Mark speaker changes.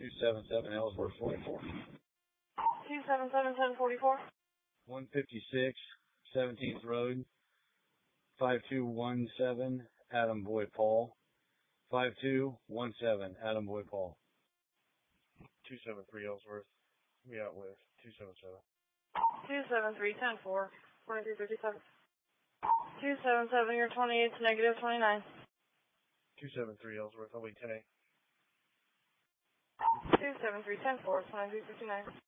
Speaker 1: 277 Ellsworth 44.
Speaker 2: 277 744.
Speaker 1: 156 17th Road. 5217 Adam Boy Paul. 5217 Adam Boy Paul. 273 Ellsworth. We out with 277.
Speaker 2: 273 10-4. 2357. 277, you're 28 to negative 29.
Speaker 1: 273 Ellsworth, I'll be 10-8.
Speaker 2: 273 10-4, 2359.